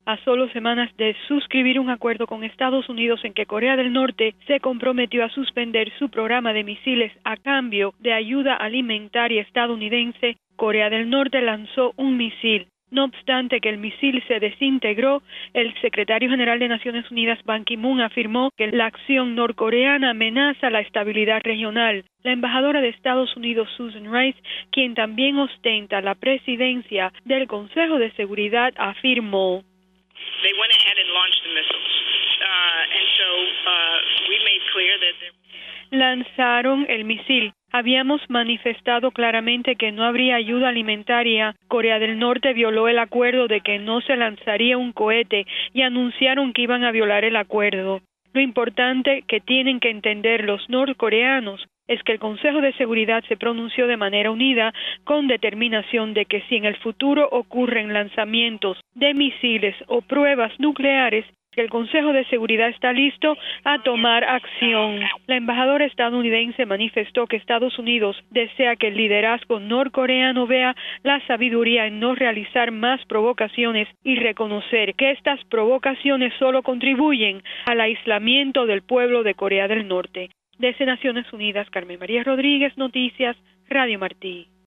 a solo semanas de suscribir un acuerdo con Estados Unidos en que Corea del Norte se comprometió a suspender su programa de misiles a cambio de ayuda alimentaria estadounidense, Corea del Norte lanzó un misil. No obstante que el misil se desintegró, el secretario general de Naciones Unidas, Ban Ki-moon, afirmó que la acción norcoreana amenaza la estabilidad regional. La embajadora de Estados Unidos, Susan Rice, quien también ostenta la presidencia del Consejo de Seguridad, afirmó: They went ahead and launched the missiles, and so we made clear that lanzaron el misil. Habíamos manifestado claramente que no habría ayuda alimentaria. Corea del Norte violó el acuerdo de que no se lanzaría un cohete y anunciaron que iban a violar el acuerdo. Lo importante que tienen que entender los norcoreanos es que el Consejo de Seguridad se pronunció de manera unida con determinación de que si en el futuro ocurren lanzamientos de misiles o pruebas nucleares, que el Consejo de Seguridad está listo a tomar acción. La embajadora estadounidense manifestó que Estados Unidos desea que el liderazgo norcoreano vea la sabiduría en no realizar más provocaciones y reconocer que estas provocaciones solo contribuyen al aislamiento del pueblo de Corea del Norte. Desde Naciones Unidas, Carmen María Rodríguez, Noticias, Radio Martí.